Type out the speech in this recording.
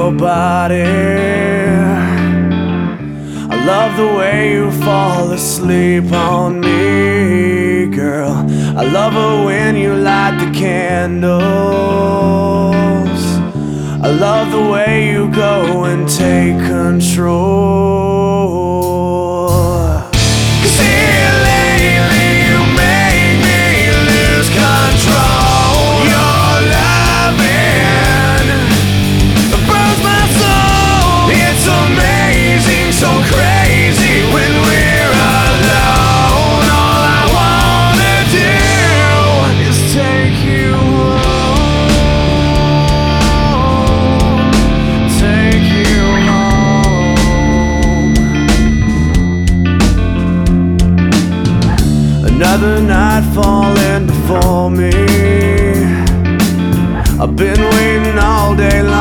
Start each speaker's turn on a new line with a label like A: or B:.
A: your body. I love the way you fall asleep on me, girl. I love it when you light the candles. I love the way you go and take control. 'Cause here lately you make me lose control. Your loving burns my soul. It's amazing, so crazy when we're alone. All I wanna do is take you home, take you home. Another night falling before me. I've been waiting all day long